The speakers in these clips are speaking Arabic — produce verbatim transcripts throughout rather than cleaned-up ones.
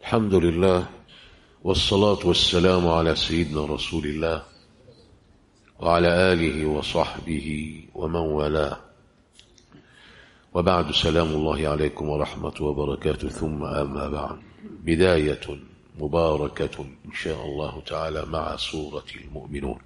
الحمد لله والصلاة والسلام على سيدنا رسول الله وعلى آله وصحبه ومن والاه، وبعد سلام الله عليكم ورحمة وبركاته. ثم أما بعد، بداية مباركة إن شاء الله تعالى مع سورة المؤمنون.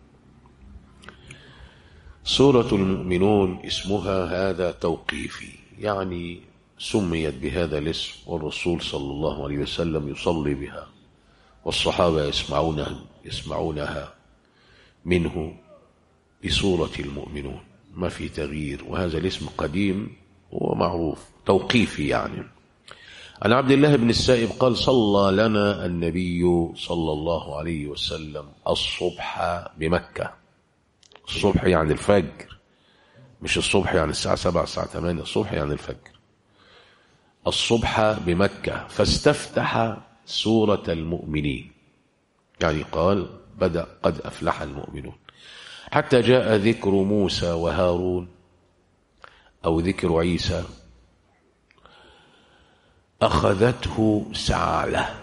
سورة المؤمنون اسمها هذا توقيفي، يعني سميت بهذا الاسم والرسول صلى الله عليه وسلم يصلي بها والصحابة يسمعونها يسمعونها منه بسورة المؤمنون، ما في تغيير، وهذا الاسم قديم ومعروف توقيفي. يعني عن عبد الله بن السائب قال: صلى لنا النبي صلى الله عليه وسلم الصبح بمكة. الصبح يعني الفجر، مش الصبح يعني الساعة سبعة الساعة ثمانية، الصبح يعني الفجر. الصبح بمكة فاستفتح سورة المؤمنين، يعني قال بدأ قد أفلح المؤمنون، حتى جاء ذكر موسى وهارون أو ذكر عيسى أخذته سعالة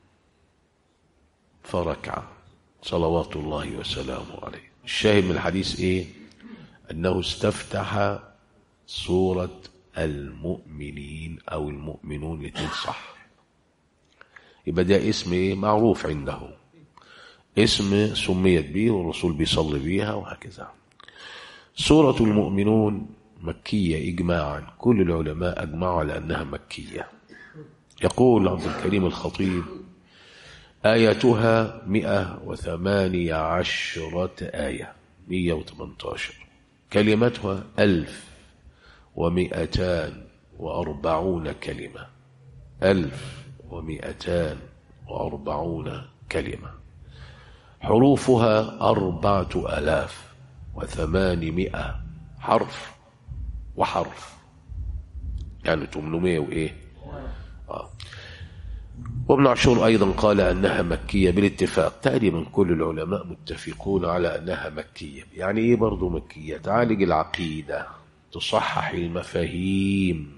فركع صلوات الله وسلامه عليه. الشاهد من الحديث إيه؟ أنه استفتح سورة المؤمنين أو المؤمنون لتنصح، يبقى ده اسم إيه؟ معروف عنده، اسم سميت به والرسول بيصلي بيها وهكذا. سورة المؤمنون مكية إجماعا، كل العلماء أجمعوا على أنها مكية. يقول عبد الكريم الخطيب: آياتها مئة وثمانية عشرة آية، مئة وثمانية عشر، كلمتها ألف ومئتان وأربعون كلمة، ألف ومئتان وأربعون كلمة، حروفها أربعة ألاف وثمانمائة حرف وحرف، يعني ثمانمائة وإيه آه. وابن عاشور أيضا قال أنها مكية بالاتفاق، تقريبا كل العلماء متفقون على أنها مكية. يعني إيه برضو مكية؟ تعالج العقيدة، تصحح المفاهيم،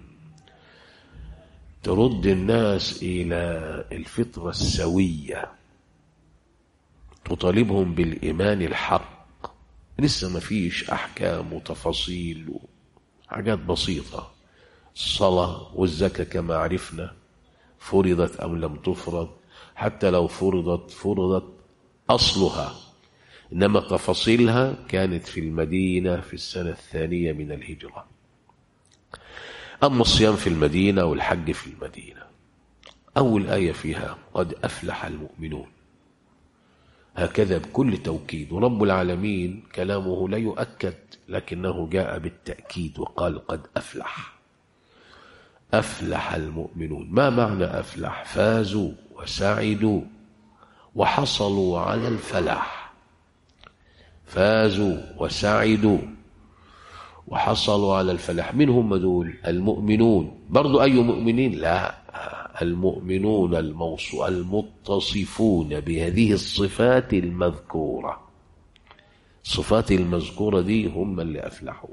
ترد الناس إلى الفطرة السوية، تطالبهم بالإيمان الحق. لسه ما فيش أحكام وتفاصيل وحاجات بسيطة. الصلاة والزكاة كما عرفنا فرضت أم لم تفرض، حتى لو فرضت فرضت أصلها، إنما تفاصيلها كانت في المدينة في السنة الثانية من الهجرة. أما الصيام في المدينة والحج في المدينة. أول آية فيها قد أفلح المؤمنون، هكذا بكل توكيد، ورب العالمين كلامه لا يؤكد لكنه جاء بالتأكيد وقال قد أفلح. أفلح المؤمنون، ما معنى أفلح؟ فازوا وسعدوا وحصلوا على الفلاح، فازوا وسعدوا وحصلوا على الفلاح. من هم دول؟ المؤمنون. برضو أي مؤمنين؟ لا، المؤمنون الموصو المتصفون بهذه الصفات المذكورة. الصفات المذكورة دي هم اللي أفلحوا،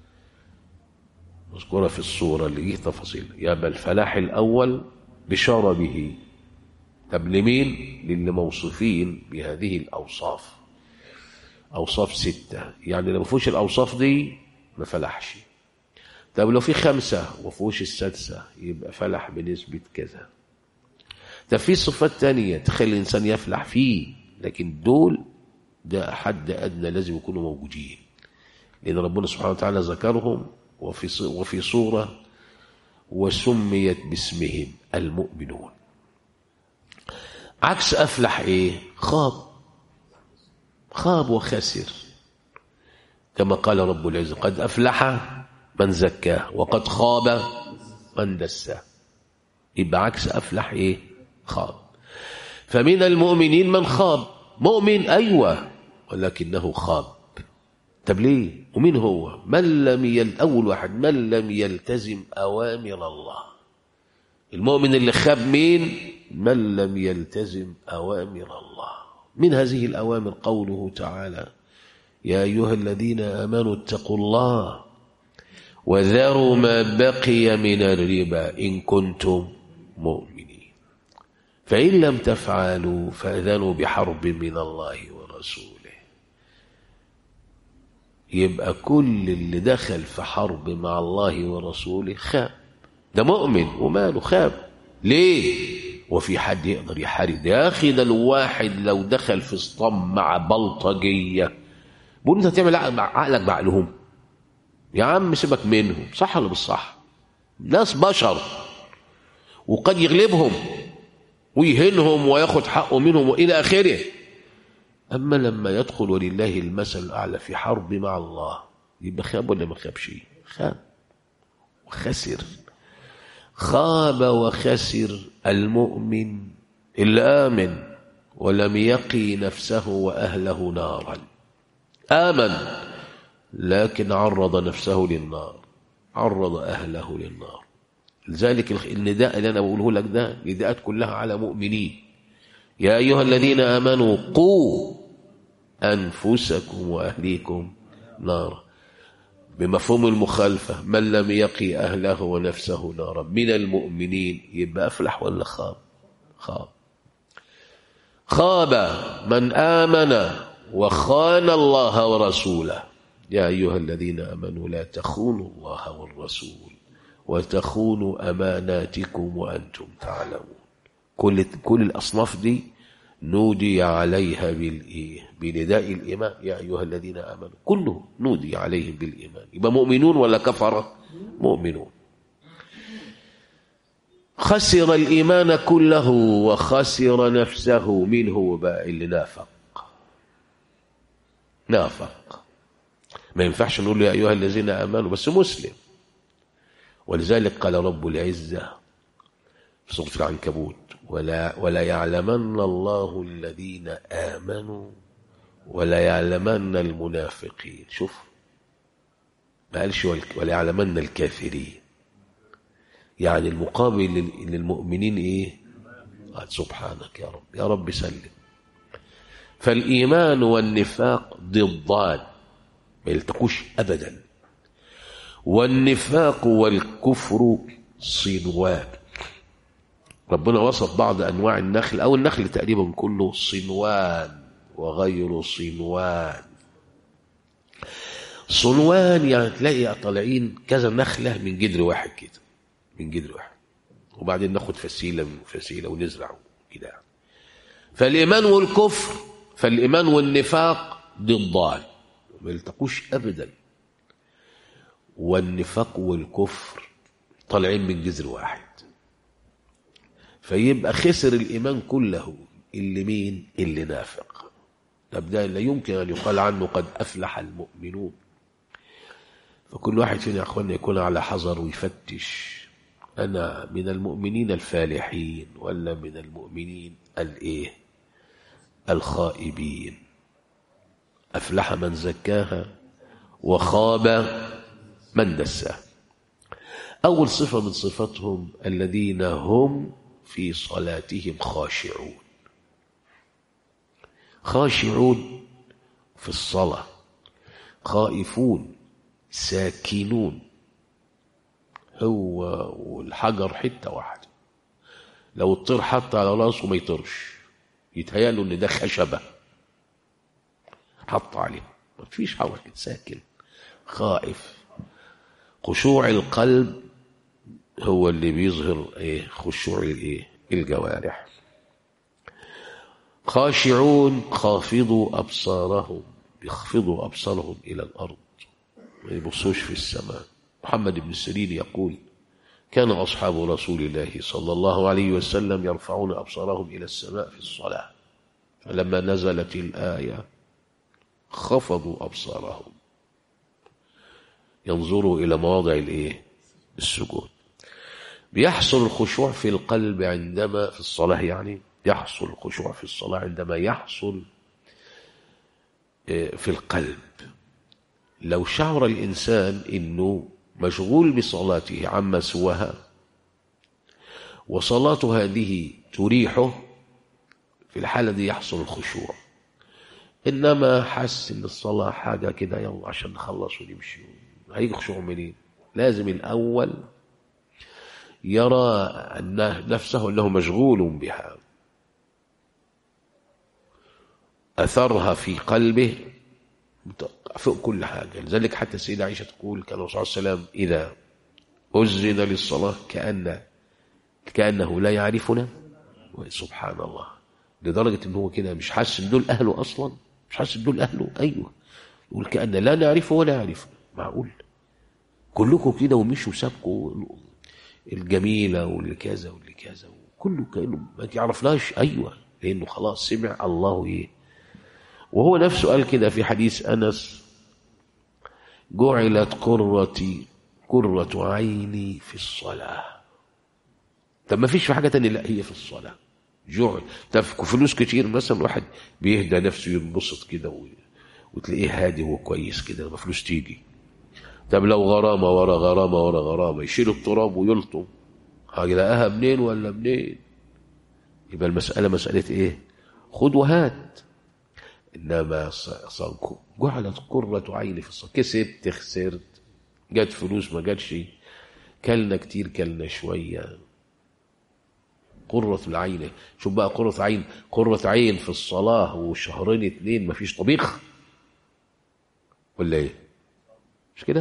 مذكورة في الصورة اللي جه تفاصيل. يبقى الفلاح الأول بشارة به. طب لمين؟ للي موصوفين بهذه الأوصاف، أوصاف ستة، يعني لو فيهوش الأوصاف دي ما فلحش. طب لو في خمسة وفيهوش السادسة يبقى فلح بنسبة كذا. طب في صفات تانية تخلي الإنسان يفلح فيه، لكن دول ده حد أدنى لازم يكونوا موجودين، لأن ربنا سبحانه وتعالى ذكرهم وفي وفي صورة وسميت باسمهم المؤمنون. عكس أفلح إيه؟ خاب، خاب وخسر، كما قال رب العزة قد أفلح من زكاه وقد خاب من دساه. يبقى عكس أفلح إيه؟ خاب. فمن المؤمنين من خاب، مؤمن أيوة ولكنه خاب. طب ليه؟ ومين هو؟ من لم يل... أول واحد من لم يلتزم أوامر الله. المؤمن اللي خاب مين؟ من لم يلتزم أوامر الله. من هذه الأوامر قوله تعالى يا أيها الذين آمنوا اتقوا الله وذروا ما بقي من الربا إن كنتم مؤمنين. فإن لم تفعلوا فأذنوا بحرب من الله ورسوله. يبقى كل اللي دخل في حرب مع الله ورسوله خاب. ده مؤمن وماله خاب. ليه؟ وفي حد يقدر يحارب؟ يا أخي ده الواحد لو دخل في اسطم مع بلطجية بقول انت تعمل عقلك بعقلهم يا عم، سيبك منهم. صح ولا بالصح؟ ناس بشر وقد يغلبهم ويهنهم وياخد حقه منهم وإلى آخره. أما لما يدخل ولله المثل الأعلى في حرب مع الله يبقى خاب ولا ما خابش؟ خاب وخسر. خاب وخسر المؤمن اللي آمن ولم يقي نفسه وأهله نارا. آمن لكن عرض نفسه للنار، عرض أهله للنار. لذلك النداء اللي أنا بقوله لك ده نداءات كلها على مؤمنين. يا أيها الذين آمنوا قوا أنفسكم وأهليكم نارا، بمفهوم المخالفة من لم يقي أهله ونفسه نارا من المؤمنين يبقى أفلح ولا خاب؟ خاب. خاب من آمن وخان الله ورسوله. يا أيها الذين آمنوا لا تخونوا الله والرسول وتخونوا أماناتكم وأنتم تعلمون. كل كل الأصناف دي نودي عليها بالإيه؟ بنداء الإيمان. يا أيها الذين آمنوا كله نودي عليهم بالإيمان. يبقى مؤمنون ولا كفرة؟ مؤمنون. خسر الإيمان كله وخسر نفسه. منه بقى اللي نافق. نافق ما ينفعش نقول يا أيها الذين آمنوا بس مسلم. ولذلك قال رب العزة في سورة العنكبوت ولا, ولا يعلمن الله الذين آمنوا ولا يعلمن المنافقين. شوف ما قالش ولا يعلمن الكافرين. يعني المقابل للمؤمنين ايه؟ قال سبحانك يا رب، يا رب سلم. فالإيمان والنفاق ضدان ما يلتقوش أبدا. والنفاق والكفر صنوان. ربنا وصف بعض أنواع النخل أو النخل تقريبا كله صنوان وغير صنوان. صنوان يعني تلاقي طالعين كذا نخلة من جدر واحد كده، من جدر واحد، وبعدين ناخد فسيلة من فسيلة ونزرع كده. فالإيمان والكفر فالإيمان والنفاق ضدان ما يلتقوش أبدا. والنفاق والكفر طالعين من جذر واحد. فيبقى خسر الإيمان كله اللي مين؟ اللي نافق. تبدأ لا يمكن أن يقال عنه قد أفلح المؤمنون. فكل واحد فينا يا أخواننا يكون على حذر ويفتش، أنا من المؤمنين الفالحين ولا من المؤمنين الإيه؟ الخائبين. أفلح من زكاها وخاب من دساها. أول صفة من صفاتهم الذين هم في صلاتهم خاشعون. خاشعون في الصلاة، خائفون، ساكنون. هو والحجر حتة واحدة، لو الطير حط على راسه ما يطرش، يتهيأله ان ده خشبة حط عليه، ما فيش حركة، ساكن خائف. خشوع القلب هو اللي بيظهر ايه؟ خشوع الايه؟ الجوارح. خاشعون خافضوا أبصارهم، بيخفضوا أبصارهم إلى الأرض ما يبصوش في السماء. محمد بن سيرين يقول كان أصحاب رسول الله صلى الله عليه وسلم يرفعون أبصارهم إلى السماء في الصلاة، فلما نزلت الآية خفضوا أبصارهم ينظروا إلى مواضع الإيه؟ السجود. بيحصل الخشوع في القلب عندما في الصلاة، يعني يحصل الخشوع في الصلاة عندما يحصل في القلب. لو شعر الإنسان إنه مشغول بصلاته عما سواها وصلاته هذه تريحه، في الحالة دي يحصل الخشوع. إنما حس إن الصلاة حاجة كده يلا عشان نخلص ونمشي، هيجي خشوع منين؟ لازم الأول يرى أن نفسه أنه مشغول بها أثرها في قلبه فوق كل حاجة. لذلك حتى السيدة عائشة تقول كان الرسول صلى الله عليه وسلم إذا أذن للصلاة كأن كأنه لا يعرفنا. سبحان الله، لدرجة إن هو كده مش حاسس إن دول أهله أصلا، مش حاسس إن دول أهله. أيوه، يقول كأن لا نعرفه ولا يعرفنا. معقول كلكم كده ومشوا سابكوا الجميلة واللي كذا واللي كذا كله كأنه ما يعرفناش. أيوه، لأنه خلاص سمع الله إيه. وهو نفسه قال كده في حديث أنس: جعلت قرتي قرة عيني في الصلاة. طب ما فيش في حاجة تانية؟ لا، هي في الصلاة. جعل تفكوا فلوس كتير مثلا، واحد بيهدى نفسه ينبسط كده وتلاقيه هادي وكويس كده لما فلوس تيجي. طب لو غرامة ورا غرامة ورا غرامة يشيل التراب ويلطم، هيلاقيها منين ولا منين؟ يبقى المسألة مسألة ايه؟ خد وهات. انما صنكو جعلت قرة عيني في الصلاة. كسبت خسرت، جت فلوس ما جاتش، كلنا كتير كلنا شوية، قرة العين. شوف بقى قرة عين، قرة عين في الصلاة وشهرين اتنين ما فيش طبيخ ولا ايه؟ مش كده؟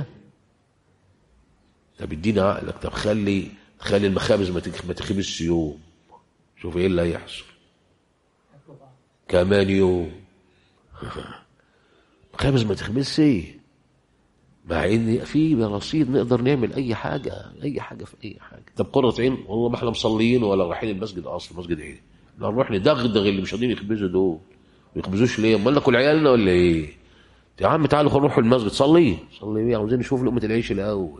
طب ادينا عقلك. طب خلي خلي المخابز ما تخبزش يوم، شوف ايه اللي هيحصل كمان يوم. مخابز ما تخبزش ايه، مع ان في رصيد نقدر نعمل اي حاجه، اي حاجه في اي حاجه. طب قرة عين، والله ما احنا مصليين ولا رايحين المسجد اصلا. مسجد ايه؟ لا نروح ندغدغ اللي مش قادرين يخبزوا دول. ما يخبزوش ليه؟ امال ناكل عيالنا ولا ايه؟ يا عم تعالوا نروح المسجد. صلي صلي ايه؟ عاوزين نشوف لقمه العيش الاول.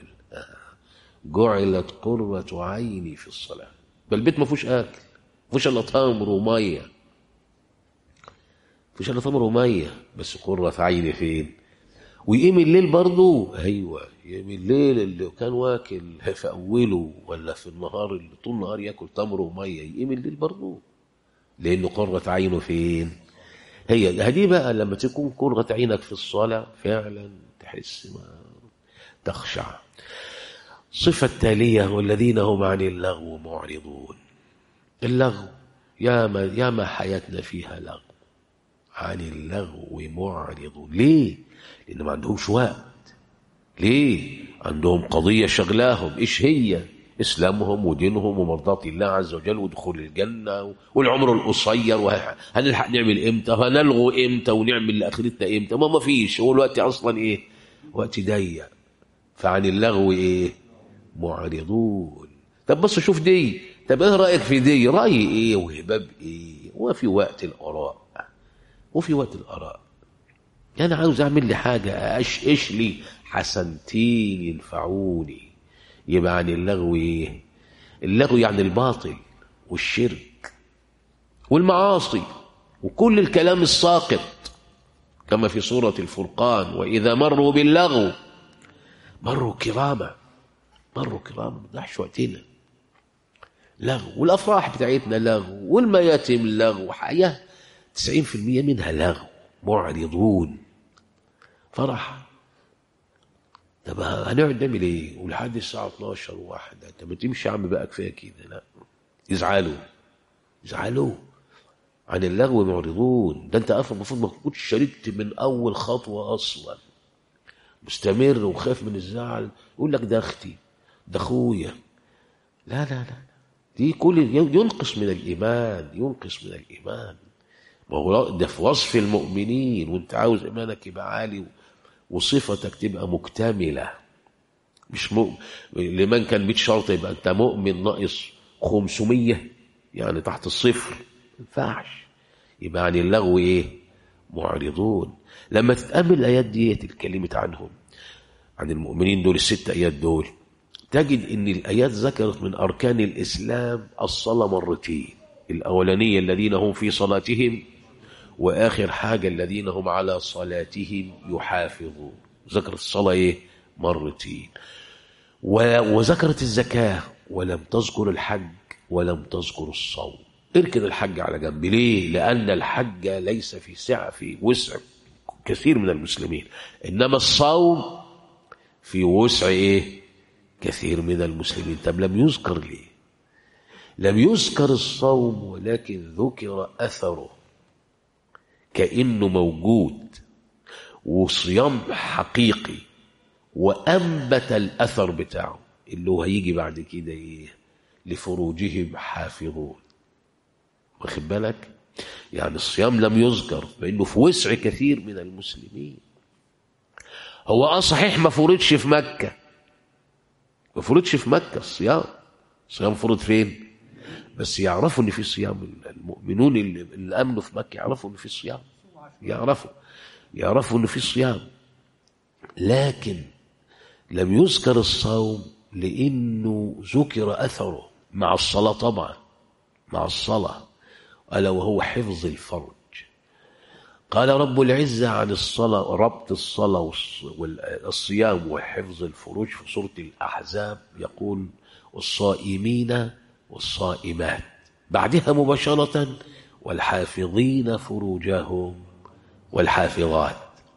جعلت قرة عيني في الصلاه. بل البيت ما فيهوش اكل، ما فيهوش الا تمر وميه، ما فيهوش الا تمر وميه، بس قرة عيني فين؟ ويقيم الليل برضه. ايوه، يقيم الليل اللي كان واكل في اوله ولا في النهار اللي طول النهار ياكل تمر وميه، يقيم الليل برضه، لانه قرة عينه فين؟ هي هدي بقى لما تكون قرة عينك في الصلاة فعلا تحس ما تخشع. صفة التالية: والذين هم عن اللغو معرضون. اللغو ياما ياما حياتنا فيها لغو. عن اللغو معرضون. ليه؟ لأن ما عندهمش وقت. ليه؟ عندهم قضية شغلاهم. إيش هي؟ إسلامهم ودينهم ومرضاة الله عز وجل ودخول الجنة والعمر القصير، وهنلحق نعمل إمتى، وهنلغو إمتى، ونعمل لآخرتنا إمتى. ما ما فيش، هو الوقت أصلا إيه؟ وقت ضيق. فعن اللغو إيه؟ معرضون. طب بص شوف دي، طب إيه رأيك في دي؟ رأي إيه وهباب إيه؟ وفي وقت الآراء، وفي وقت الآراء. أنا عاوز أعمل لي حاجة أشقش لي حسنتين ينفعوني. يبقى عن اللغو إيه؟ اللغو يعني الباطل والشرك والمعاصي وكل الكلام الساقط، كما في سورة الفرقان: وإذا مروا باللغو مروا كراما. مروا كراما، ما نضيعش وقتنا. لغو. والأفراح بتاعتنا لغو، والمياتم لغو، حياة تسعين في المية منها لغو. معرضون. فرح. طب هنقعد نعمل ايه ولحد الساعه اتناشر وواحدة؟ انت ما تمشي يا عم بقى، كفايه كده. لا، يزعلوا يزعلوا. عن اللغو معرضون. ده انت اصلا المفروض ما كنتش شاركت من اول خطوه اصلا، مستمر وخايف من الزعل. يقول لك ده اختي، ده اخويا. لا لا لا، دي كل ينقص من الايمان، ينقص من الايمان. ما هو ده في وصف المؤمنين، وانت عاوز ايمانك يبقى عالي وصفتك تبقى مكتملة. مش مؤمن لمن كان مية شرط يبقى انت مؤمن ناقص خمسمية، يعني تحت الصفر. ما ينفعش. يبقى عن اللغو ايه؟ معرضون. لما تتأمل الآيات دي اتكلمت عنهم، عن المؤمنين دول الست آيات دول، تجد ان الآيات ذكرت من أركان الإسلام الصلاة مرتين. الأولانية الذين هم في صلاتهم، وآخر حاجة الذين هم على صلاتهم يحافظون. ذكرت الصلاة إيه؟ مرتين. وذكرت الزكاة ولم تذكر الحج ولم تذكر الصوم. اركن الحج على جنب. ليه؟ لأن الحج ليس في سعة في وسع كثير من المسلمين، إنما الصوم في وسع إيه؟ كثير من المسلمين. طب لم يذكر ليه؟ لم يذكر الصوم ولكن ذكر أثره. كأنه موجود وصيام حقيقي وأنبت الأثر بتاعه اللي هو هيجي بعد كده إيه؟ لفروجهم حافظون. واخد بالك؟ يعني الصيام لم يذكر فإنه في وسع كثير من المسلمين. هو اه صحيح ما فرضش في مكة، ما فرضش في مكة الصيام، الصيام فرض فين؟ بس يعرفوا ان في صيام. المؤمنون اللي, اللي امنوا في مكة يعرفوا ان في صيام، يعرفوا يعرفوا ان في صيام، لكن لم يذكر الصوم لانه ذكر اثره مع الصلاة طبعا، مع الصلاة، ألا وهو حفظ الفرج. قال رب العزة عن الصلاة، ربط الصلاة والصيام وحفظ الفروج في سورة الأحزاب يقول والصائمين والصائمات، بعدها مباشرة والحافظين فروجهم والحافظات.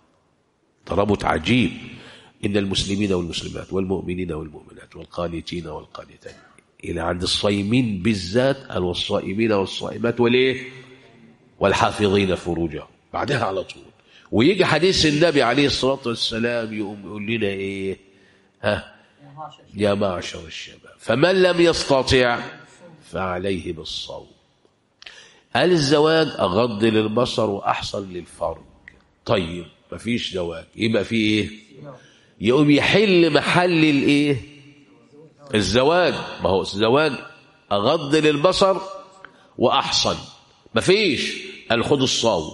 تربط عجيب. إن المسلمين والمسلمات والمؤمنين والمؤمنات والقانتين والقانتات، إلى عند الصائمين بالذات قال والصائمين والصائمات والإيه؟ والحافظين فروجهم، بعدها على طول. ويجي حديث النبي عليه الصلاة والسلام يقوم يقول لنا إيه؟ ها يا معشر الشباب فمن لم يستطع فعليه بالصوم. قال الزواج أغض للبصر وأحسن للفرج. طيب مفيش زواج يبقى في إيه؟ يقوم يحل محل الإيه؟ الزواج. ما هو الزواج أغض للبصر وأحسن، مفيش. قال خد الصوم،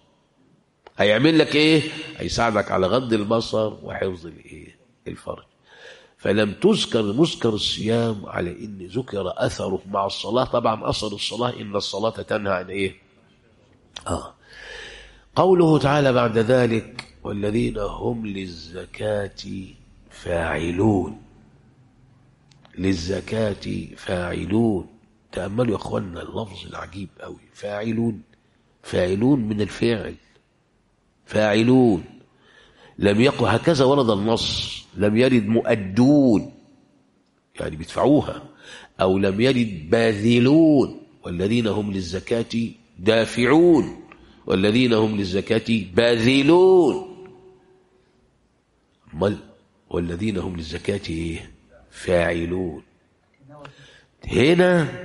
هيعمل لك إيه؟ هيساعدك على غض البصر وحفظ الإيه؟ الفرج. فلم تذكر مذكر الصيام على إن ذكر أثره مع الصلاة. طبعا أثر الصلاة إن الصلاة تنهى عن إيه؟ آه. قوله تعالى بعد ذلك والذين هم للزكاة فاعلون، للزكاة فاعلون. تأملوا يا أخوانا اللفظ العجيب أوي، فاعلون، فاعلون من الفعل، فاعلون. لم يقل هكذا ورد النص، لم يرد مؤدون يعني بيدفعوها، أو لم يرد باذلون والذين هم للزكاة دافعون والذين هم للزكاة باذلون. مل والذين هم للزكاة إيه؟ فاعلون. هنا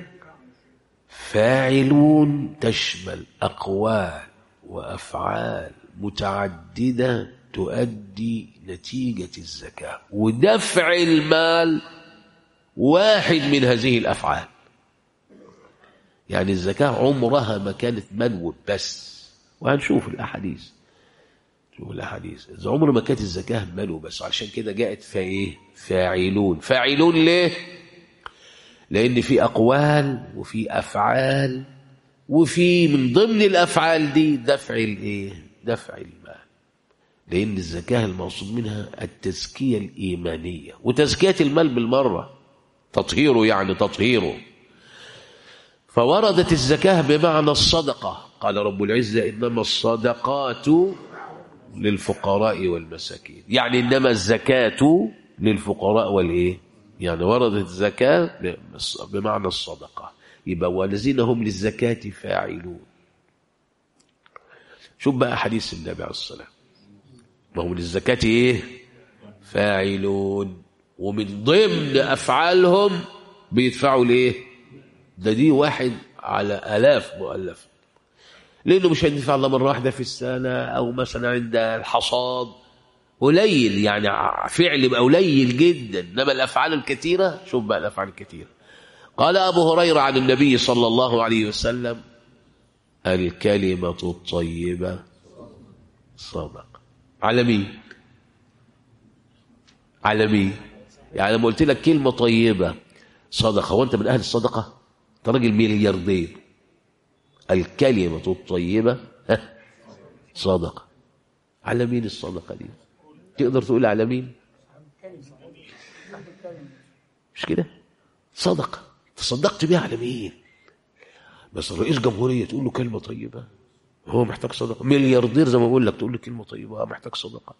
فاعلون تشمل أقوال وأفعال متعددة تؤدي نتيجة الزكاة، ودفع المال واحد من هذه الأفعال. يعني الزكاة عمرها ما كانت منوب بس، وهنشوف الأحاديث، شوف الأحاديث إذا عمر ما كانت الزكاة منوب بس، عشان كده جاءت فإيه؟ فاعلون. فاعلون ليه؟ لأن في أقوال وفي أفعال، وفي من ضمن الأفعال دي دفع الإيه؟ دفع المال. لأن الزكاة المقصود منها التزكية الإيمانية، وتزكية المال بالمرة تطهيره، يعني تطهيره. فوردت الزكاة بمعنى الصدقة. قال رب العزة إنما الصدقات للفقراء والمساكين، يعني إنما الزكاة للفقراء والإيه؟ يعني وردت الزكاة بمعنى الصدقة. يبقى والذين هم للزكاة فاعلون. شوف بقى حديث النبي عليه الصلاة، ما هم للزكاة إيه؟ فاعلون، ومن ضمن أفعالهم بيدفعوا ليه؟ ده دي واحد على آلاف مؤلف، لأنه مش هيدفع الله مرة واحدة في السنة، أو مثلا عند الحصاد قليل، يعني فعل يبقى قليل جدا. إنما الأفعال الكثيرة، شوف بقى الأفعال الكثيرة. قال أبو هريرة عن النبي صلى الله عليه وسلم الكلمة الطيبة صدقة. على مين؟ على مين؟ يعني لما قلت لك كلمة طيبة صدقة، وانت من أهل الصدقة؟ انت راجل ملياردير. الكلمة الطيبة صدقة. على مين الصدقة دي؟ تقدر تقول على مين؟ مش كده؟ صدقة تصدقت بيها على مين؟ بس رئيس جمهورية تقول له كلمة طيبة، هو محتاج صدقة. ملياردير زي ما بقول لك تقول له كلمة طيبة، محتاج صدقة.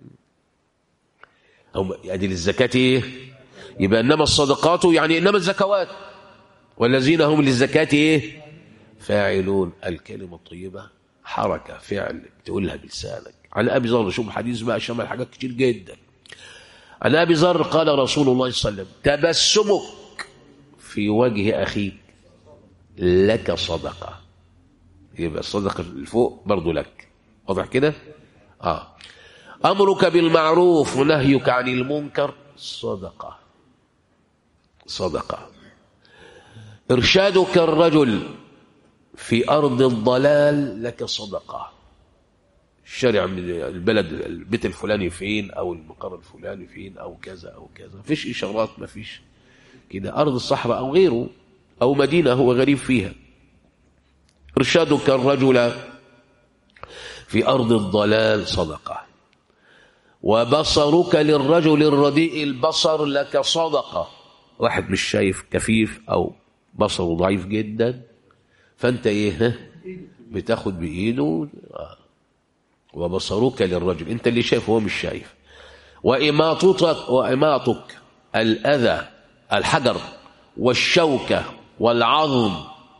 أو يعني للزكاة إيه؟ يبقى إنما الصدقات يعني إنما الزكوات. والذين هم للزكاة إيه؟ فاعلون. الكلمة الطيبة حركة فعل تقولها بلسانك. عن أبي ذر، شوف الحديث بقى شمل حاجات كتير جدا. عن أبي ذر قال رسول الله صلى الله عليه وسلم: تبسمك في وجه أخيك لك صدقة. يبقى الصدقة الفوق برضو لك، واضح كده؟ آه. أمرك بالمعروف ونهيك عن المنكر صدقة صدقة. إرشادك الرجل في أرض الضلال لك صدقة. الشارع من البلد، البيت الفلاني فين، أو المقر الفلاني فين، أو كذا أو كذا، مفيش إشارات، مفيش كده، أرض الصحراء أو غيره، أو مدينة هو غريب فيها. إرشادك الرجل في أرض الضلال صدقة. وبصرك للرجل الرديء البصر لك صدقة. واحد مش شايف، كفيف أو بصره ضعيف جدا، فأنت إيه بتاخد بإيده. وبصرك للرجل، أنت اللي شايف هو مش شايف. وإماطتك وإماطك الأذى، الحجر والشوكة والعظم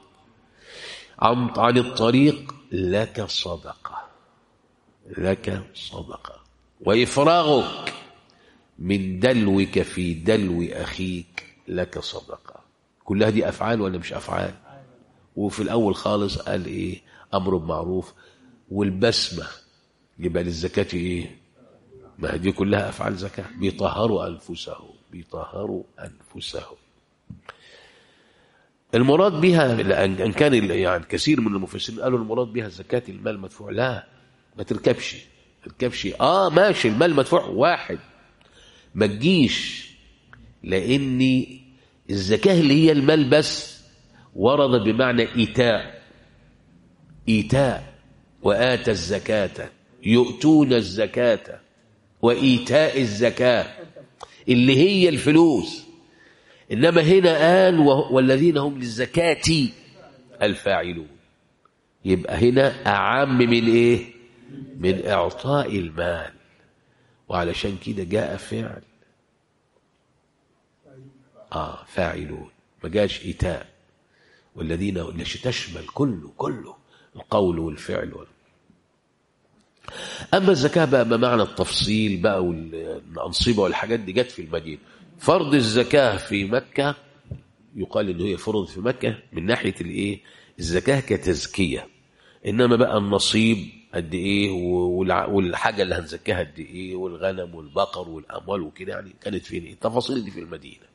عن الطريق لك صدقة لك صدقة. وإفراغك من دلوك في دلو أخيك لك صدقة. كلها دي أفعال ولا مش أفعال؟ وفي الأول خالص قال إيه؟ أمر بمعروف. والبسمة يبقى للزكاة إيه؟ ما دي كلها أفعال زكاة. بيطهروا أنفسهم بيطهروا أنفسهم. المراد بها، أن كان يعني كثير من المفسرين قالوا المراد بها زكاة المال مدفوع. لا، ما تركبش تركبش آه ماشي، المال مدفوع واحد، ما تجيش، لأن الزكاة اللي هي المال بس ورد بمعنى إيتاء إيتاء وآتى الزكاة يؤتون الزكاة وإيتاء الزكاة اللي هي الفلوس. إنما هنا قال والذين هم للزكاة الفاعلون، يبقى هنا أعم من إيه؟ من إعطاء المال. وعلشان كده جاء فعل آه فاعلون، ما جاش إيتاء. والذين لش تشمل كله كله القول والفعل وال... أما الزكاة بقى بمعنى التفصيل بقى والأنصبة والحاجات دي جت في المدينة. فرض الزكاة في مكة يقال إنه هي فرض في مكة من ناحية الإيه؟ الزكاة كتزكية. إنما بقى النصيب قد إيه والحاجة اللي هنزكاها قد إيه والغنم والبقر والأموال وكده، يعني كانت فين إيه؟ التفاصيل دي في المدينة.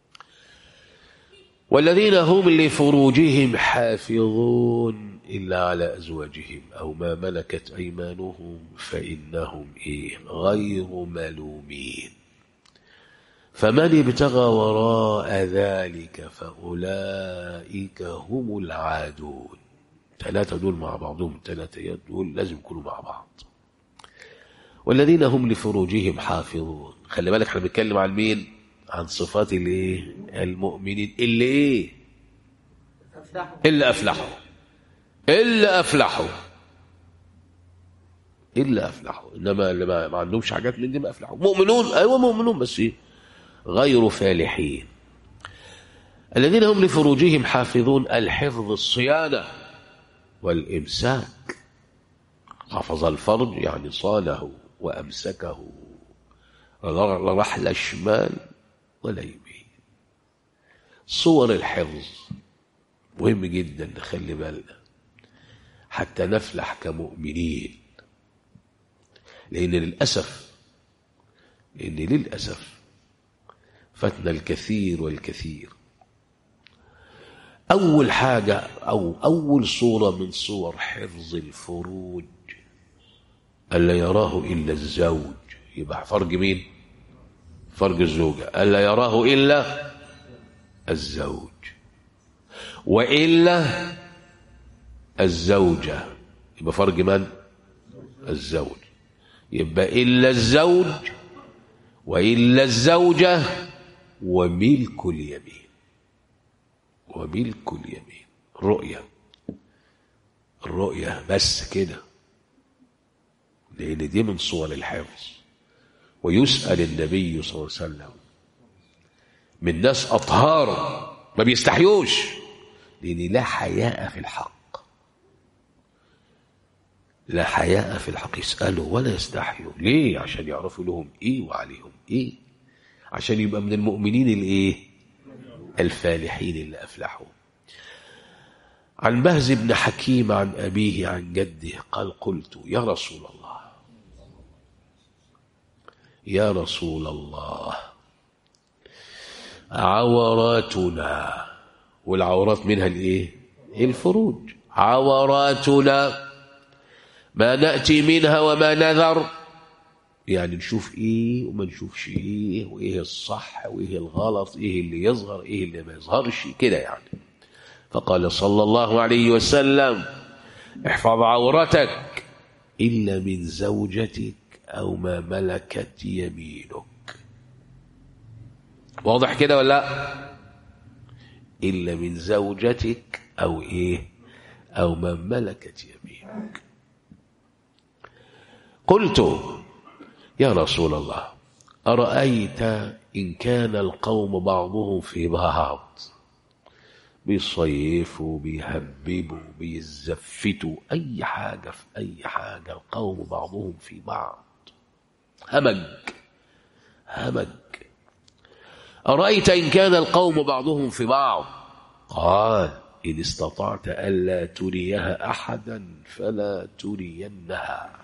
والذين هم لفروجهم حافظون إلا على أزواجهم أو ما ملكت أيمانهم فإنهم إيه؟ غير ملومين. فمن ابتغى وراء ذلك فأولئك هم العادون. ثلاثة دول مع بعضهم، ثلاثة دول لازم يكونوا مع بعض. والذين هم لفروجهم حافظون. خلي بالك احنا بنتكلم عن مين؟ عن صفات الايه؟ المؤمنين اللي ايه؟ اللي افلحوا اللي افلحوا اللي افلحوا. انما اللي ما عندهمش حاجات من دي ما افلحوا. مؤمنون، ايوه مؤمنون، بس ايه؟ غير فالحين. الذين هم لفروجهم حافظون، الحفظ الصيانة والإمساك. حفظ الفرج يعني صانه وأمسكه، لا رحل شمال ولا يمين. صور الحفظ مهم جدا نخلي بالنا حتى نفلح كمؤمنين. لأن للأسف لأن للأسف فتنا الكثير والكثير. أول حاجة أو أول صورة من صور حفظ الفروج ألا يراه إلا الزوج. يبقى فرج مين؟ فرج الزوجة. ألا يراه إلا الزوج، وإلا الزوجة. يبقى فرج من؟ الزوج. يبقى إلا الزوج وإلا الزوجة وملك اليمين. وملك اليمين رؤية الرؤية بس كده، لأن دي من صور الحفظ. ويسأل النبي صلى الله عليه وسلم من ناس أطهار ما بيستحيوش، لأن لا حياء في الحق. لا حياء في الحق، يسألوا ولا يستحيوا. ليه؟ عشان يعرفوا لهم ايه وعليهم ايه، عشان يبقى من المؤمنين الايه الفالحين اللي افلحوا. عن بهز بن حكيم عن أبيه عن جده قال قلت يا رسول الله يا رسول الله عوراتنا، والعورات منها الايه الفروج، عوراتنا ما نأتي منها وما نذر، يعني نشوف ايه وما نشوفش ايه، وايه الصح وايه الغلط، ايه اللي يظهر ايه اللي ما يظهرش كده يعني. فقال صلى الله عليه وسلم احفظ عورتك إلا من زوجتك أو ما ملكت يمينك. واضح كده ولا لا؟ إلا من زوجتك أو إيه أو ما ملكت يمينك. قلت يا رسول الله أرأيت إن كان القوم بعضهم في بعض، بيصيفوا بيهببوا بيزفتوا أي حاجة في أي حاجة، القوم بعضهم في بعض، همج همج. أرأيت إن كان القوم بعضهم في بعض، قال إن استطعت ألا تريها أحدا فلا ترينها.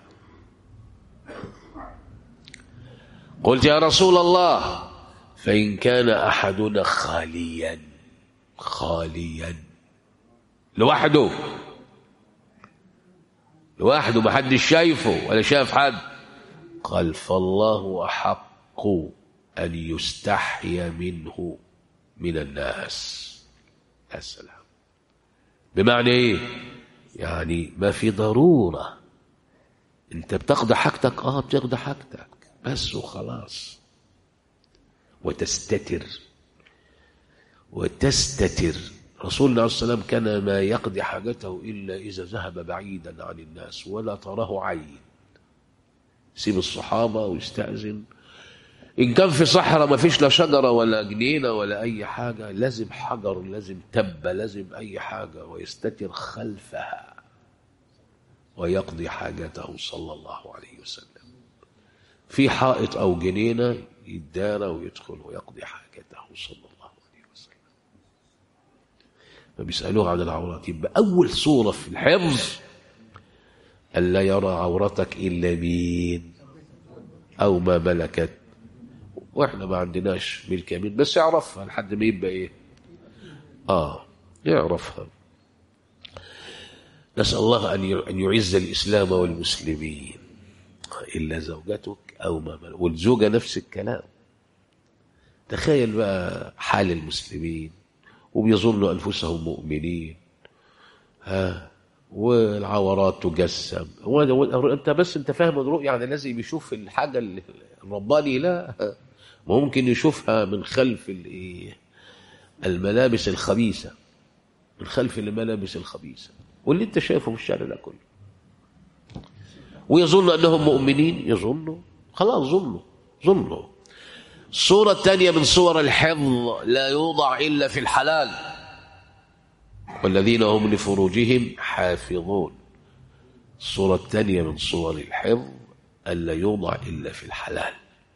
قلت يا رسول الله فإن كان أحدنا خاليا، خاليا لوحده لوحده ما حدش شايفه ولا شايف حد، قال فالله أحق أن يستحي منه من الناس. السلام. بمعنى ايه؟ يعني ما في ضرورة، انت بتقضي حاجتك، اه بتقضي حاجتك بس وخلاص، وتستتر وتستتر. رسولنا عليه السلام كان ما يقضي حاجته إلا إذا ذهب بعيدا عن الناس ولا تراه عين، سيب الصحابة ويستأذن. إن كان في صحراء ما فيش لا شجرة ولا جنينة ولا أي حاجة، لازم حجر، لازم تبة، لازم أي حاجة، ويستتر خلفها ويقضي حاجته صلى الله عليه وسلم. في حائط أو جنينة يدار ويدخل ويقضي حاجته صلى الله عليه وسلم. فبيسألوه عن العورات، يبقى أول صورة في الحفظ ألا يرى عورتك إلا مين أو ما ملكت، واحنا ما عندناش ملك يمين، بس يعرفها لحد ما يبقى ايه اه يعرفها. نسأل الله أن يعز الإسلام والمسلمين. إلا زوجتك أو ما ملك، والزوجة نفس الكلام. تخيل بقى حال المسلمين وبيظنوا أنفسهم مؤمنين، ها، والعورات تجسم. انت بس انت فاهم الرؤية، يعني لازم بيشوف الحاجة الرباني، لا ممكن يشوفها من خلف الملابس الخبيثة، من خلف الملابس الخبيثة، واللي انت شايفه في الشارع ده كله، ويظن أنهم مؤمنين، يظنوا خلاص، ظنوا ظنوا. الصورة الثانية من صور الحفظ لا يوضع إلا في الحلال، والذين هم لفروجهم حافظون. الصورة الثانية من صور الحفظ ألا يوضع إلا في الحلال.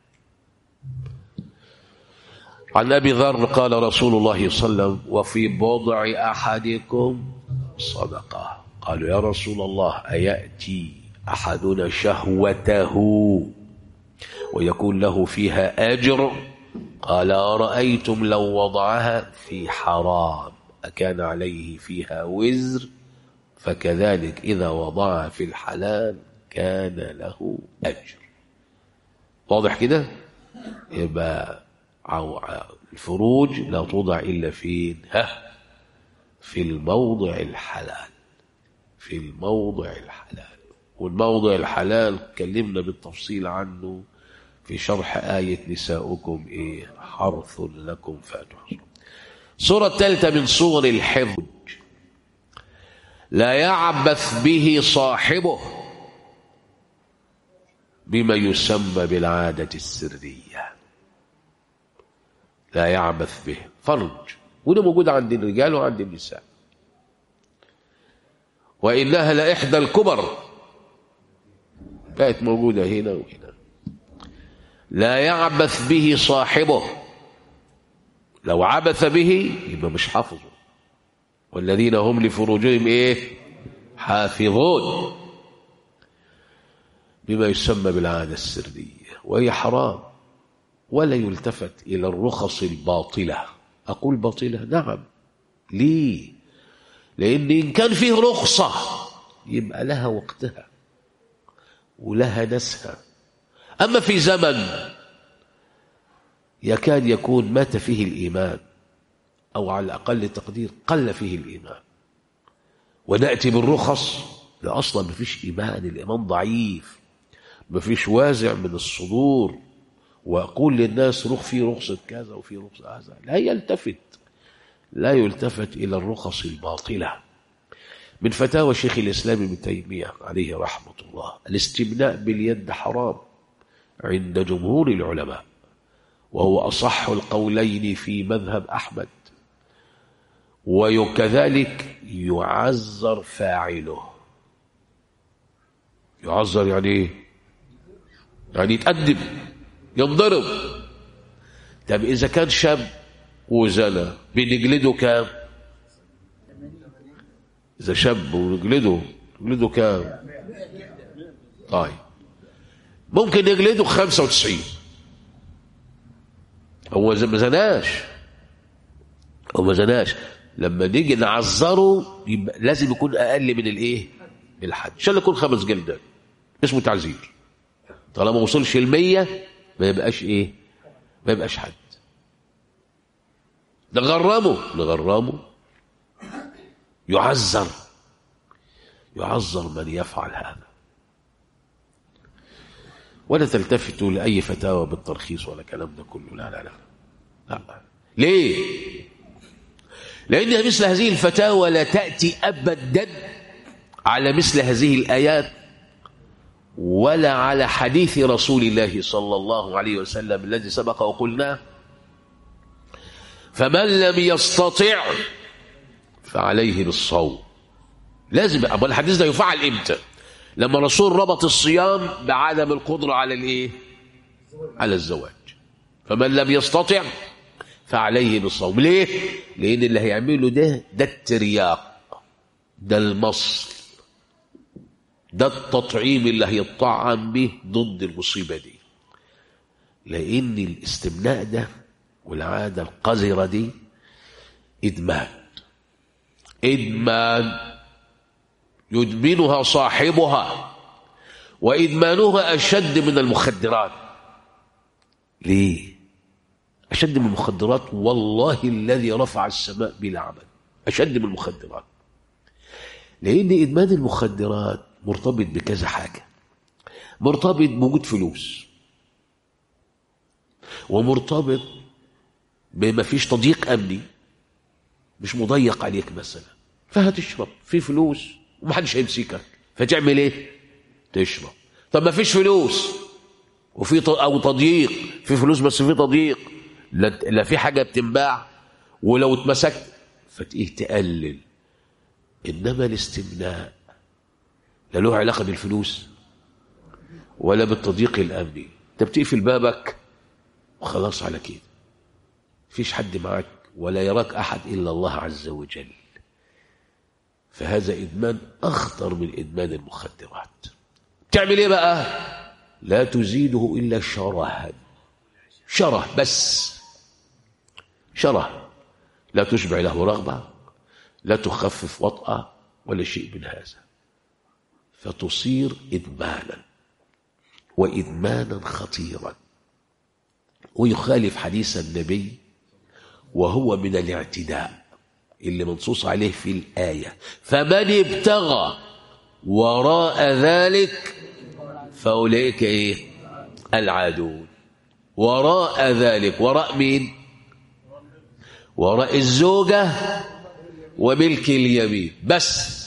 عن أبي ذر قال رسول الله صلى الله عليه وسلم وفي بضع أحدكم صدقة. قالوا يا رسول الله أيأتي أحدنا شهوته ويكون له فيها أجر؟ قال أرأيتم لو وضعها في حرام أكان عليه فيها وزر؟ فكذلك إذا وضعها في الحلال كان له أجر. واضح كده؟ يبقى الفروج لا توضع إلا فين؟ ها، في الموضع الحلال، في الموضع الحلال. والموضع الحلال كلمنا بالتفصيل عنه في شرح آية نساؤكم إيه حرث لكم فأتوا. الصورة الثالثة من صور الحفظ لا يعبث به صاحبه بما يسمى بالعادة السرية. لا يعبث به، فرج، وده موجود عند الرجال وعند النساء، وإنها لإحدى الكبر بقت موجودة هنا وهنا. لا يعبث به صاحبه، لو عبث به يبقى مش حافظه. والذين هم لفروجهم ايه؟ حافظون، بما يسمى بالعادة السرية، وهي حرام. ولا يلتفت إلى الرخص الباطلة. أقول باطلة؟ نعم. ليه؟ لأن إن كان فيه رخصة يبقى لها وقتها ولها ناسها. أما في زمن يكاد يكون مات فيه الإيمان، أو على أقل تقدير قل فيه الإيمان، ونأتي بالرخص، لا أصلا ما فيش إيمان، الإيمان ضعيف، ما فيش وازع من الصدور، وأقول للناس رخ في رخصة كذا وفي رخصة هذا. لا يلتفت لا يلتفت إلى الرخص الباطلة. من فتاوى شيخ الإسلام ابن تيمية عليه رحمة الله: الاستمناء باليد حرام عند جمهور العلماء، وهو أصح القولين في مذهب أحمد، وكذلك يعذر فاعله. يعذر يعني ايه؟ يعني يتأدب، ينضرب. طب إذا كان شاب وزنى بنجلده كام؟ إذا شاب ونجلده نجلده كام؟ طيب ممكن نجلده خمسة وتسعين، هو ما زناش، هو ما زناش. لما نيجي نعذره يبقى لازم يكون أقل من الإيه؟ الحد. عشان يكون خمس جلدات اسمه تعذير. طالما ما وصلش المية ما يبقاش إيه؟ ما يبقاش حد. نغرمه نغرمه يعذر يعذر من يفعل هذا. ولا تلتفتوا لأي فتاوى بالترخيص ولا كلام ده كله. لا لا لا, لا. ليه؟ لأن مثل هذه الفتاوى لا تأتي أبدا على مثل هذه الآيات ولا على حديث رسول الله صلى الله عليه وسلم الذي سبق وقلناه: فمن لم يستطع فعليه بالصوم. لازم. أبو الحديث ده يفعل إمتى؟ لما الرسول ربط الصيام بعدم القدرة على الإيه؟ على الزواج. فمن لم يستطع فعليه بالصوم. ليه؟ لأن اللي هيعمله ده ده الترياق، ده المصل، ده التطعيم اللي هيطعم به ضد المصيبة دي. لأن الاستمناء ده والعادة القذرة دي إدمان، إدمان يدمنها صاحبها، وإدمانها أشد من المخدرات. ليه؟ أشد من المخدرات، والله الذي رفع السماء بلا عمل، أشد من المخدرات. لأن إدمان المخدرات مرتبط بكذا حاجة. مرتبط بوجود فلوس، ومرتبط بما فيش تضييق أمني، مش مضيق عليك مثلا، فهتشرب في فلوس ومحدش هيمسكك، فتعمل ايه؟ تشرب. طب ما فيش فلوس وفي ط... او تضييق، في فلوس بس في تضييق، لا, لا في حاجة بتنباع، ولو اتمسكت فتقيه تقلل. إنما الاستمناء لا له علاقة بالفلوس ولا بالتضييق الأمني. انت بتقفل بابك وخلاص على كده، فيش حد معك ولا يراك أحد إلا الله عز وجل. فهذا إدمان أخطر من إدمان المخدرات. تعمل إيه بقى؟ لا تزيده إلا شره، شره بس، شره، لا تشبع له رغبة، لا تخفف وطأة ولا شيء من هذا، فتصير إدمانا، وإدمانا خطيرا، ويخالف حديث النبي، وهو من الاعتداء اللي منصوص عليه في الآية: فمن ابتغى وراء ذلك فأولئك إيه؟ العادون. وراء ذلك، وراء مين؟ وراء الزوجة وملك اليمين بس.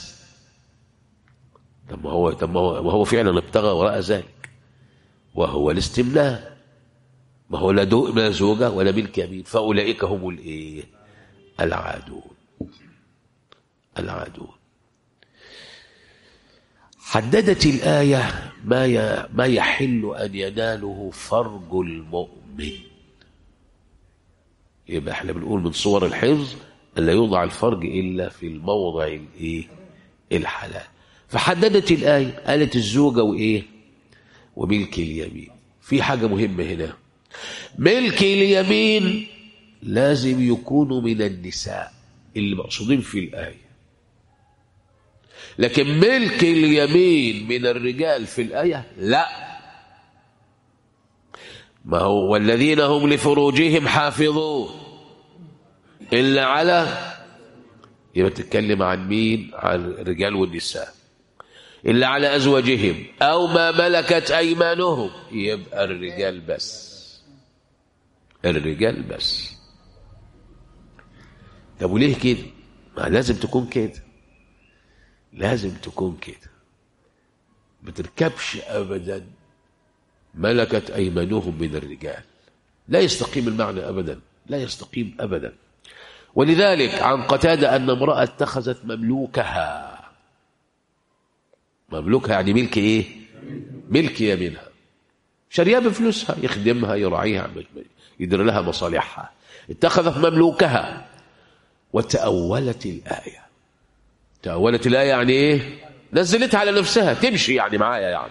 طب ما هو طب ما هو, هو فعلا ابتغى وراء ذلك، وهو الاستمناء، ما هو لا زوجة ولا ملك يمين، فأولئك هم الإيه؟ العادون. العادون. حددت الآية ما ما يحل أن يناله فرج المؤمن. يبقى احنا بنقول من صور الحفظ ألا يوضع الفرج إلا في الموضع الإيه الحلال. فحددت الآية، قالت الزوجة وإيه وملك اليمين. في حاجة مهمة هنا، ملك اليمين لازم يكونوا من النساء اللي مقصودين في الآية، لكن ملك اليمين من الرجال في الآية لا. ما هو والذين هم لفروجهم حافظون إلا على، يبقى تتكلم عن مين؟ عن الرجال والنساء. إلا على أزواجهم أو ما ملكت أيمانهم، يبقى الرجال بس، الرجال بس. طب وليه كده؟ ما لازم تكون كده، لازم تكون كده. ما تركبش أبدا ملكت أيمانهم من الرجال، لا يستقيم المعنى أبدا، لا يستقيم أبدا. ولذلك عن قتادة أن امرأة اتخذت مملوكها، مملوكها يعني ملك إيه؟ ملك يمينها، شاريها بفلوسها، يخدمها يراعيها يدير لها مصالحها. اتخذت مملوكها وتأولت الآية. تأولت الآية يعني إيه؟ نزلتها على نفسها تمشي يعني معايا يعني.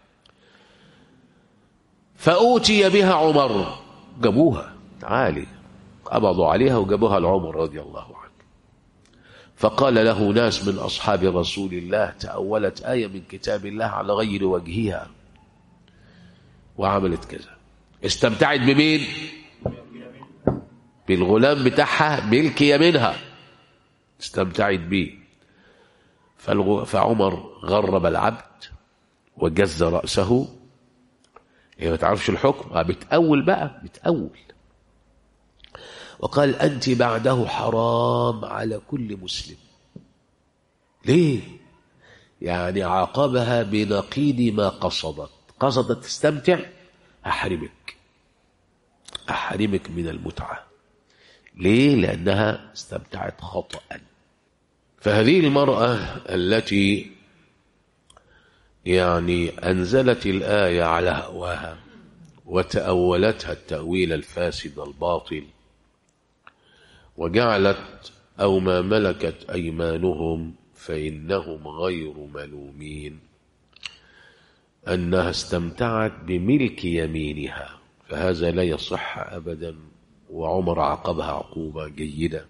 فأوتي بها عمر، جابوها تعالي، قبضوا عليها وجابوها لعمر رضي الله عنه. فقال له ناس من أصحاب رسول الله تأولت آية من كتاب الله على غير وجهها وعملت كذا. استمتعت بمين؟ بالغلام بتاعها ملك يمينها، استمتعت به. فعمر غرب العبد وجز رأسه. هي ما تعرفش الحكم، بتأول بقى بتأول. وقال أنت بعده حرام على كل مسلم. ليه؟ يعني عاقبها بنقيض ما قصدت. قصدت تستمتع، أحرمك أحرمك من المتعة. ليه؟ لأنها استمتعت خطأ. فهذه المرأة التي يعني أنزلت الآية على هواها وتأولتها التأويل الفاسد الباطل، وجعلت أو ما ملكت أيمانهم فإنهم غير ملومين، أنها استمتعت بملك يمينها، فهذا لا يصح أبدا. وعمر عاقبها عقوبة جيدة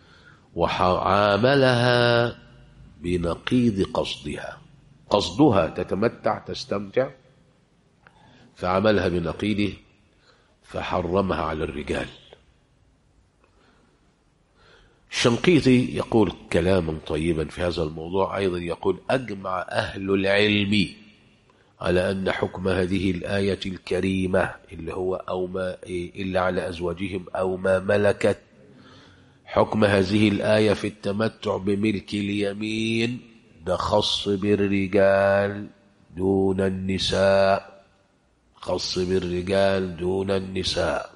وعاملها بنقيض قصدها. قصدها تتمتع تستمتع، فعملها بنقيضه فحرمها على الرجال. الشنقيطي يقول كلاما طيبا في هذا الموضوع أيضا، يقول أجمع أهل العلم على أن حكم هذه الآية الكريمة اللي هو أو ما إلا على أزواجهم أو ما ملكت، حكم هذه الآية في التمتع بملك اليمين ده خاص بالرجال دون النساء، خاص بالرجال دون النساء.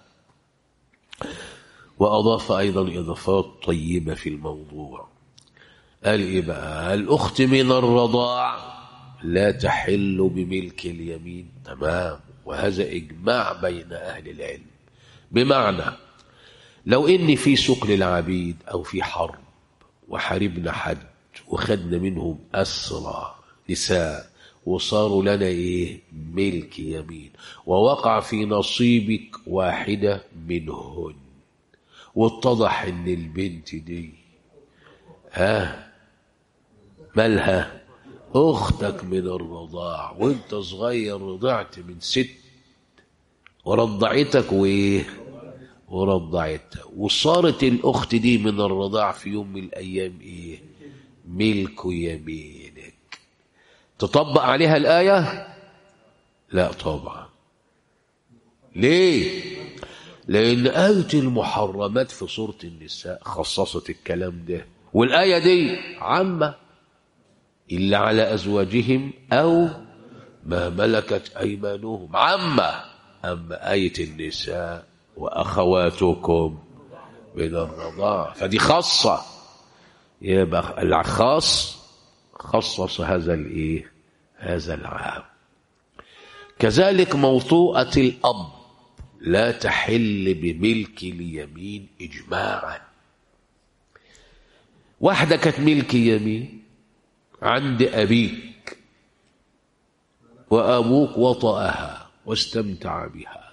وأضاف أيضا إضافات طيبة في الموضوع. قال إيه بقى؟ الأخت من الرضاع لا تحل بملك اليمين، تمام، وهذا إجماع بين أهل العلم. بمعنى لو إني في سوق للعبيد أو في حرب وحاربنا حد وخدنا منهم أسرى نساء وصاروا لنا إيه؟ ملك يمين، ووقع في نصيبك واحدة منهن، واتضح إن البنت دي ها مالها؟ أختك من الرضاع، وانت صغير رضعت من ست ورضعتك وإيه؟ ورضعتها، وصارت الأخت دي من الرضاع في يوم من الأيام إيه؟ ملك يمينك. تطبق عليها الآية؟ لا طبعا. ليه؟ لأن آية المحرمات في سورة النساء خصصت الكلام ده، والآية دي عامة إلا على أزواجهم أو ما ملكت أيمانهم، عامة. أما آية النساء وأخواتكم من الرضاعة فدي خاصة، يبقى الخاص خصص هذا الإيه؟ هذا العام. كذلك موطوءة الأب لا تحل بملك اليمين إجماعا. واحدة كانت ملك يمين عند أبيك وأبوك وطأها واستمتع بها،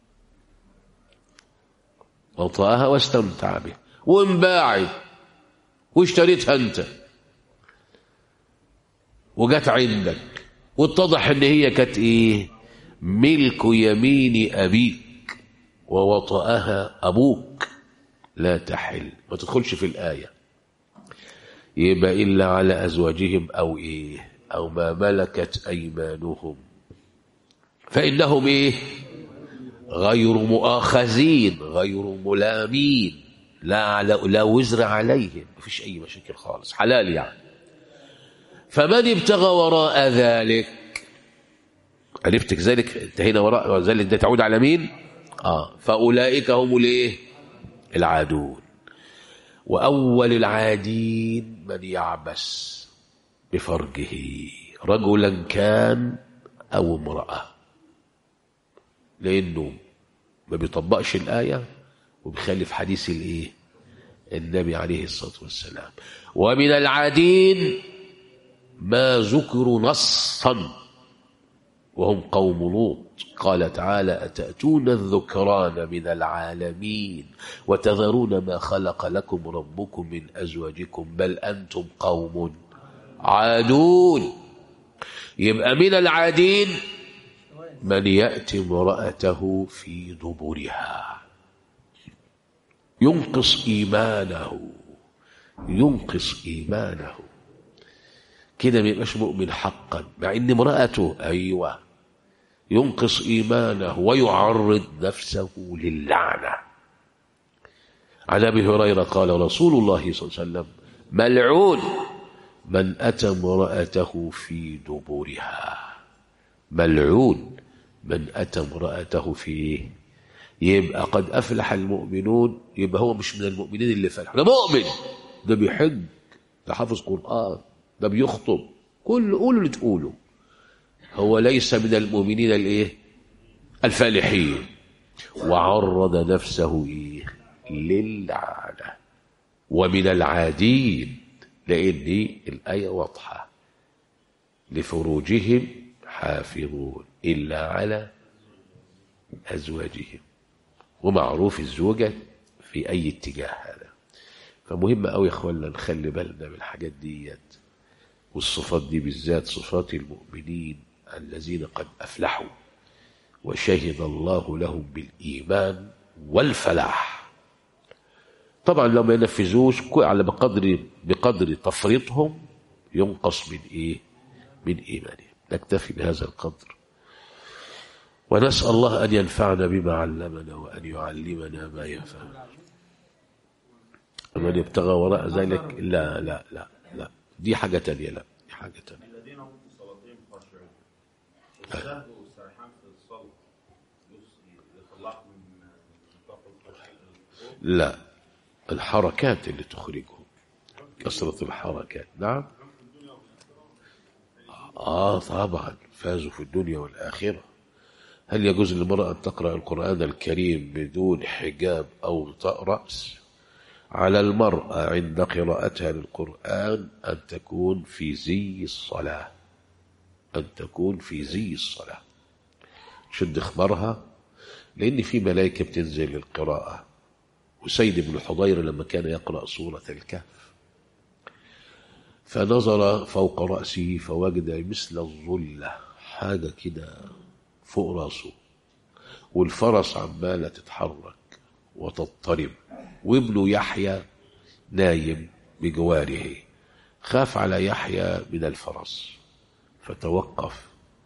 وطأها واستمتع بها وانباعت واشتريتها أنت وجت عندك واتضح ان هي كانت ايه؟ ملك يمين ابيك ووطأها ابوك، لا تحل، ما تدخلش في الآية. يبقى إلا على أزواجهم أو إيه أو ما ملكت أيمانهم فإنهم إيه؟ غير مؤاخذين غير ملامين، لا لا وزر عليهم، ما فيش أي مشاكل خالص، حلال يعني. فمن ابتغى وراء ذلك، عرفت ذلك انتهينا وراء ذلك، ده تعود على مين؟ آه فأولئك هم الايه؟ العادون. وأول العادين من يعبس بفرجه رجلا كان أو امرأة، لأنه ما بيطبقش الآية وبيخالف حديث الايه؟ النبي عليه الصلاة والسلام. ومن العادين ما ذكروا نصا وهم قوم لوط، قال تعالى أتأتون الذكران من العالمين وتذرون ما خلق لكم ربكم من أزواجكم بل أنتم قوم عادون. يبقى من العادين من يأتي امرأته في دبرها ينقص إيمانه ينقص إيمانه كده ما يبقاش مؤمن حقا، مع ان امرأته ايوه ينقص ايمانه ويعرض نفسه للعنة. عن ابي هريرة قال رسول الله صلى الله عليه وسلم ملعون من اتى امرأته في دبرها، ملعون من اتى امرأته في، يبقى قد افلح المؤمنون، يبقى هو مش من المؤمنين اللي فلح، ده مؤمن، ده بيحج، ده حافظ قرآن، ده بيخطب، كل قولوا اللي تقولوا، هو ليس من المؤمنين الايه؟ الفالحين، وعرض نفسه ايه؟ للعنة. ومن العادين، لان الآية واضحة لفروجهم حافظون إلا على أزواجهم، ومعروف الزوجة في أي اتجاه هذا. فمهم أوي يا أخوانا نخلي بالنا من الحاجات ديت، والصفات دي بالذات صفات المؤمنين الذين قد أفلحوا وشهد الله لهم بالإيمان والفلاح. طبعا لو ما ينفذوش على بقدر بقدر تفريطهم ينقص من إيه؟ من إيمانهم. نكتفي بهذا القدر، ونسأل الله أن ينفعنا بما علمنا وأن يعلمنا ما ينفعنا. ومن يبتغى وراء ذلك لا لا لا لا دي حاجة تانية، لا دي حاجة تانية. الذين هم في صلاتهم خاشعون والسهو والسرحان في الصلاة يطلعهم من نطاق الخشوع. لا، الحركات اللي تخرجهم، كثرة الحركات. نعم آه طبعا فازوا في الدنيا والآخرة. هل يجوز للمرأة أن تقرأ القرآن الكريم بدون حجاب أو غطاء رأس؟ على المرأة عند قراءتها للقرآن أن تكون في زي الصلاة، أن تكون في زي الصلاة، شد خمرها، لأن في ملائكة بتنزل للقراءة. وسيد بن الحضير لما كان يقرأ سورة الكهف فنظر فوق رأسه فوجد مثل الظلة، حاجة كده فوق رأسه، والفرس عمالة تتحرك وتضطرب، وابنه يحيى نايم بجواره، خاف على يحيى من الفرس فتوقف،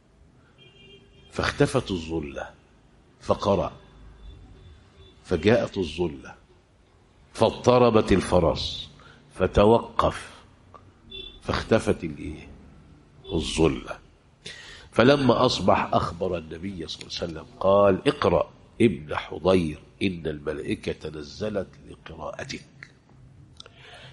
فاختفت الظلة، فقرأ، فجاءت الظلة، فاضطربت الفرس، فتوقف، فاختفت الايه؟ الظلة. فلما أصبح أخبر النبي صلى الله عليه وسلم قال اقرأ ابن حضير إن الملائكة نزلت لقراءتك.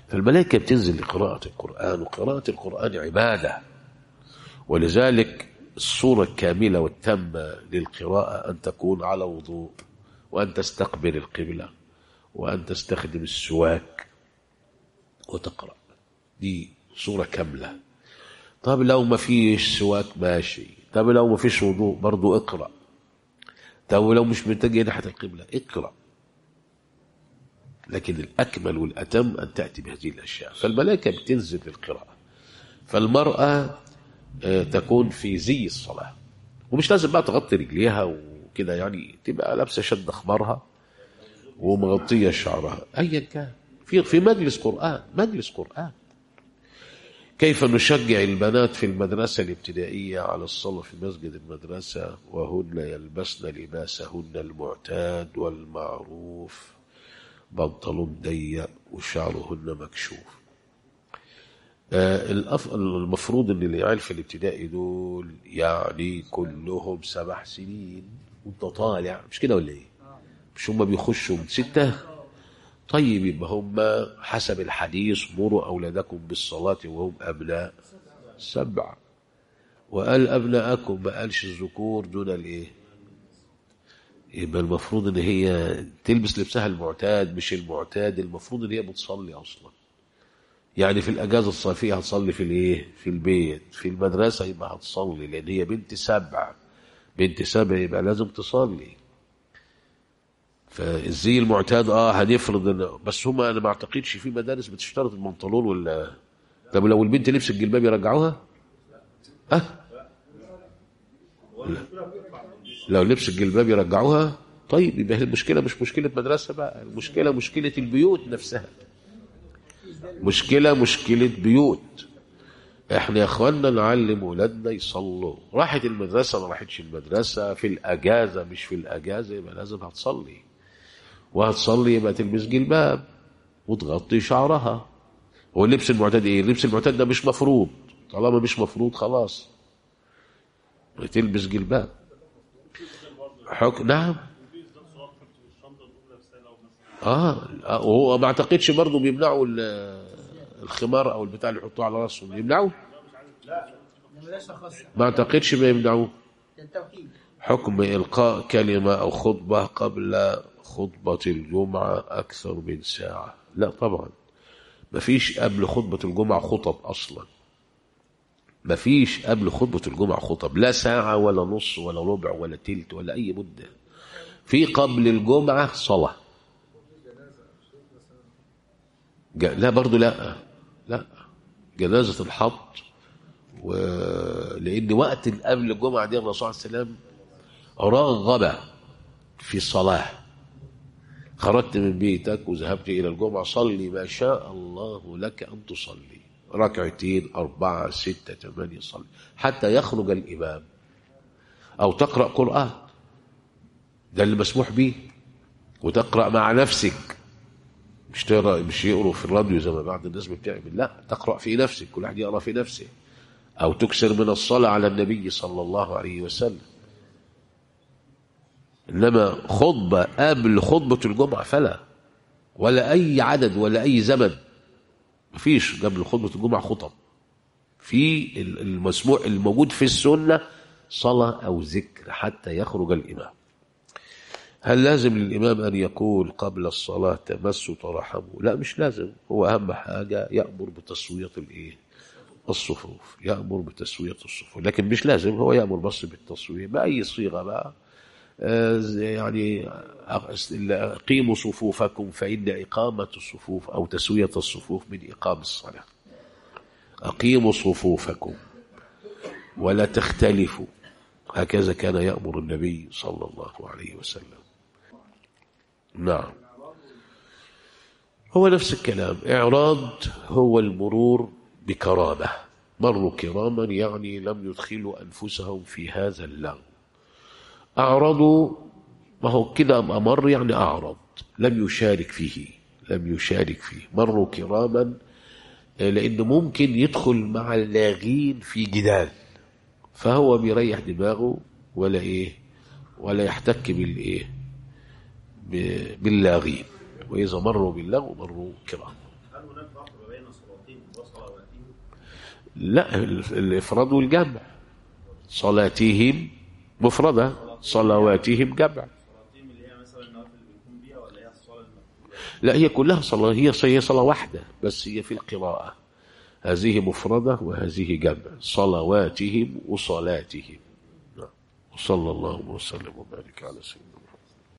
فالملائكة بتنزل لقراءة القرآن، وقراءة القرآن عبادة، ولذلك الصورة الكاملة والتامة للقراءة أن تكون على وضوء، وأن تستقبل القبلة، وأن تستخدم السواك وتقرأ. دي صورة كاملة. طب لو ما فيش سواك ماشي، طب لو ما فيش وضوء برضو اقرأ، طب لو مش متجه ناحية القبلة اقرأ. لكن الأكمل والأتم أن تأتي بهذه الأشياء. فالملائكة بتنزل للقراءة. فالمرأة تكون في زي الصلاة، ومش لازم بقى تغطي رجليها وكده، يعني تبقى لابسة شد خمارها ومغطية شعرها أيا كان، في في مجلس قرآن، مجلس قرآن. كيف نشجع البنات في المدرسة الابتدائية على الصلاة في مسجد المدرسة وهن يلبسن لباسهن المعتاد والمعروف، بنطلون ضيق وشعرهن مكشوف. آه المفروض ان العيال في الابتدائي دول يعني كلهم سبع سنين وانت طالع، مش كده ولا ايه؟ مش هم بيخشوا من ستة؟ طيب يبقى هم حسب الحديث مروا أولادكم بالصلاة وهم أبناء سبع، وقال أبناءكم، ما قالش الذكور دون الإيه؟ يبقى المفروض إن هي تلبس لبسها المعتاد، مش المعتاد المفروض إن هي بتصلي أصلا. يعني في الأجازة الصيفية هتصلي في الإيه؟ في البيت. في المدرسة يبقى هتصلي، لأن هي بنت سبع، بنت سبع يبقى لازم تصلي. فالزي المعتاد اه هنفرض إن بس هما انا ما اعتقدش في مدارس بتشترط البنطلون ولا. طب لو البنت لبس الجلباب يرجعوها؟ اه لا. لو لبس الجلباب يرجعوها؟ طيب يبقى المشكله مش مشكله مدرسه بقى، المشكله مشكله البيوت نفسها، مشكله مشكله بيوت. احنا يا اخواننا نعلم ولادنا يصلوا. راحت المدرسه ما راحتش المدرسه، في الاجازه مش في الاجازه، يبقى لازم هتصلي، وهتصلي يبقى تلبس جلباب وتغطي شعرها. هو اللبس المعتاد ايه؟ اللبس المعتاد ده مش مفروض، طالما مش مفروض خلاص تلبس جلباب. حكم نعم. اه وهو ما اعتقدش برضه بيمنعوا الخمار او البتاع اللي يحطوه على راسهم، يمنعوا؟ ما اعتقدش ما يمنعوه. حكم القاء كلمه او خطبه قبل خطبة الجمعة أكثر من ساعة؟ لا طبعا، مفيش قبل خطبة الجمعة خطب أصلا، مفيش قبل خطبة الجمعة خطب، لا ساعة ولا نص ولا ربع ولا تلت ولا أي مدة. في قبل الجمعة صلاة. لا برضو لا لا جنازة الحط، ولأن وقت قبل الجمعة دي الرسول صلى الله عليه وسلم رغب في الصلاة. خرجت من بيتك وذهبت إلى الجمعة، صلي ما شاء الله لك أن تصلي، ركعتين أربعة ستة ثمانية، صلي حتى يخرج الإمام، أو تقرأ قرآن، ده اللي مسموح به، وتقرأ مع نفسك، مش تقرأ مش يقرأ في الراديو زي ما بعض الناس بتعمل، لا تقرأ في نفسك، كل واحد يقرأ في نفسه، أو تكسر من الصلاة على النبي صلى الله عليه وسلم. إنما خطبة قبل خطبة الجمعة فلا، ولا أي عدد ولا أي زمن، مفيش قبل خطبة الجمعة خطب. في المسموع الموجود في السنة صلاة أو ذكر حتى يخرج الإمام. هل لازم للإمام أن يقول قبل الصلاة تمسوا ترحموا؟ لا مش لازم، هو أهم حاجة يأمر بتسوية الإيه؟ الصفوف، يأمر بتسوية الصفوف، لكن مش لازم، هو يأمر بس بالتصوير بأي صيغة بقى. يعني قيموا صفوفكم فإن إقامة الصفوف أو تسوية الصفوف من إقام الصلاة. أقيموا صفوفكم ولا تختلفوا، هكذا كان يأمر النبي صلى الله عليه وسلم. نعم هو نفس الكلام. إعراض هو المرور بكرامة، مروا كراما يعني لم يدخلوا أنفسهم في هذا اللغو. أعرضوا، ما هو كده أمر يعني أعرض، لم يشارك فيه، لم يشارك فيه. مروا كراما لأنه ممكن يدخل مع اللاغين في جدال، فهو بيريح دماغه ولا إيه، ولا يحتك بالإيه باللاغين، وإذا مروا باللغو مروا كراما. هل هناك فرق بين صلاتين وصلواتين؟ لا، الإفراد والجمع. صلاتهم مفردة، صلواتهم جمع. صلاتهم اللي هي مثلا النوافل اللي بيكون بيها، ولا هي الصلاة المكتوبة؟ لا، هي كلها صلاة، هي هي صلاة واحدة، بس هي في القراءة هذه مفردة وهذه جمع، صلواتهم وصلاتهم. وصلى الله وسلم وبارك على سيدنا محمد.